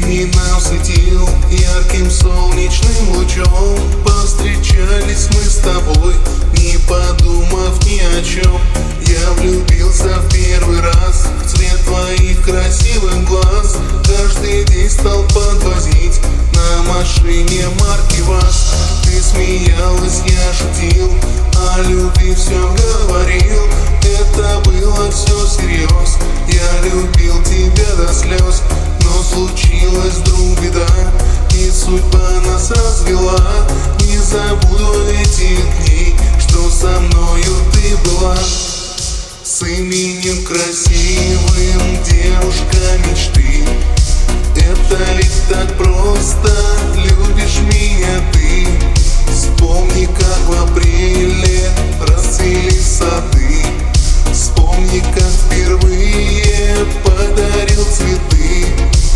День нам светил ярким солнечным лучом. Повстречались мы с тобой, не подумав ни о чем. Я влюбился в первый раз в цвет твоих красивых глаз. Каждый день стал подвозить на машине марки ВАЗ. Ты смеялась, я шутил, о любви все говорил. Это было все всерьез, я любил тебя до слез. Но случилась вдруг беда, и судьба нас развела. Не забуду этих дней, что со мною ты была. С именем красивым, девушка мечты. Это ведь так просто, любишь меня ты. Вспомни, как в апреле расцвели сады. Вспомни, как впервые подарил цветы.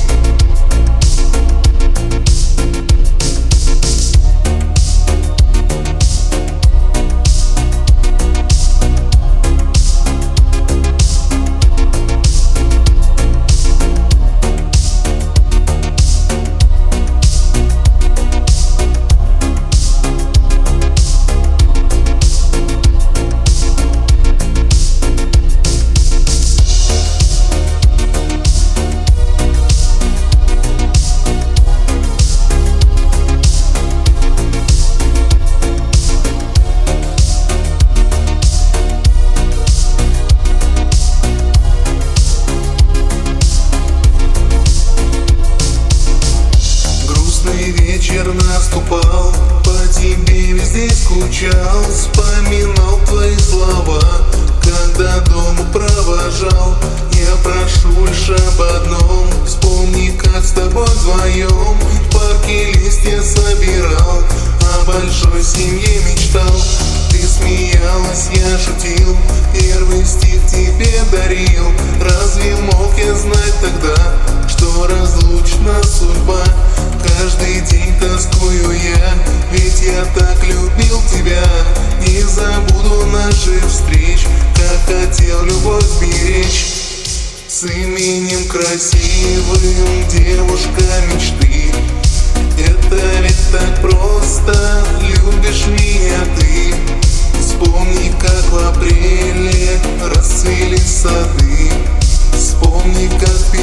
Вечер наступал, по тебе везде скучал. Вспоминал твои слова, когда дома провожал. Я прошу лишь об одном, вспомни, как с тобой вдвоем в парке листья собирал, о большой семье мечтал. Ты смеялась, я шутил, первый стих тебе дарил. Разве мог я знать тогда, что разлучна судьба? Каждый день тоскую я, ведь я так любил тебя. Не забуду наших встреч, как хотел любовь беречь. С именем красивым, девушка мечты. Это ведь так просто, любишь меня ты. Вспомни, как в апреле расцвели сады. Вспомни, как